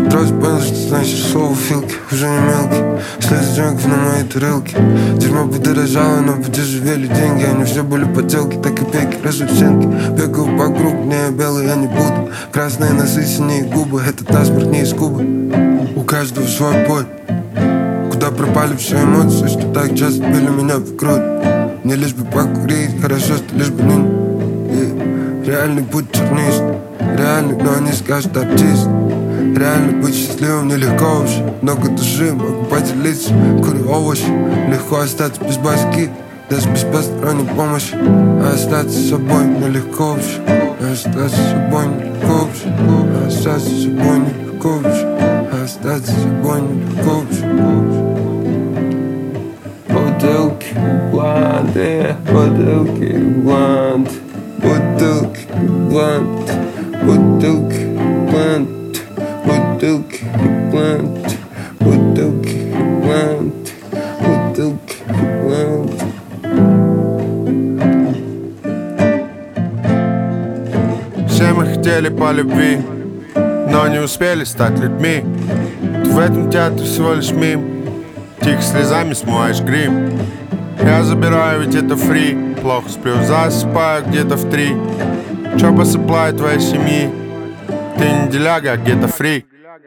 Трос понял, что значит слово филки. Уже не мелкий, слезы джонков на моей тарелке. Дерьмо подорожало, но подешевели деньги. Они все были подделки, так и пеки, разученки. Бегаю вокруг, не белый я не буду. Красные носы, синие губы, этот паспорт не из Кубы. У каждого свой бой. Куда пропали все эмоции, что так часто били меня в грудь. Мне лишь бы покурить, хорошо, что лишь бы не реальный путь чернист. Реальный, но они скажут артист. Реально быть счастливым нелегко вообще. Много души, могу поделиться. Курю овощи, легко остаться без башки. Даже без посторонней помощи. А остаться собой нелегко вообще. А остаться собой нелегко вообще. А остаться собой нелегко вообще. А остаться собой нелегко вообще. Бутылки, бланты, бутылки, блант. Бутылки, блант, бутылки, блант. Бутылки, блант, бутылки, блант, бутылки, блант. Все мы хотели по любви, но не успели стать людьми. Ты в этом театре всего лишь мим. Тихо слезами смываешь грим. Я забираю, ведь это фри. Плохо сплю, засыпаю где-то в 3. Чё посыпаю твоей семьи? Ты не деляга, а где-то фрик.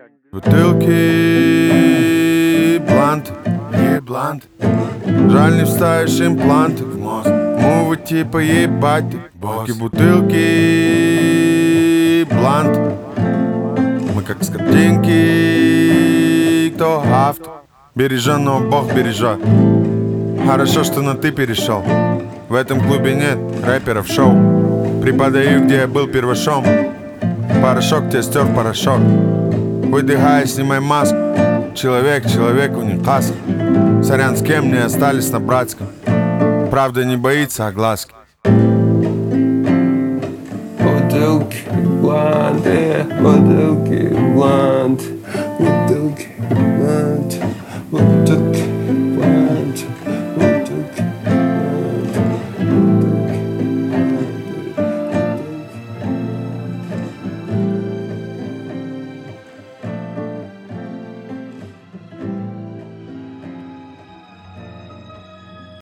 Бутылки, блант, блант. Жаль, не вставишь импланты в мозг. Мувы типа ебать ты, босс. Бутылки, блант. Мы как с картинки, кто автор. Береженного Бог бережет. Хорошо, что на ты перешел. В этом клубе нет рэперов шоу. Преподаю, где я был первошом. Порошок тебя стер в порошок. Выдыхай, снимай маску. Человек, человеку не каска. Сорян, с кем не остались на братском. Правда не боится огласки. Бутылки, бланты, бутылки, блант.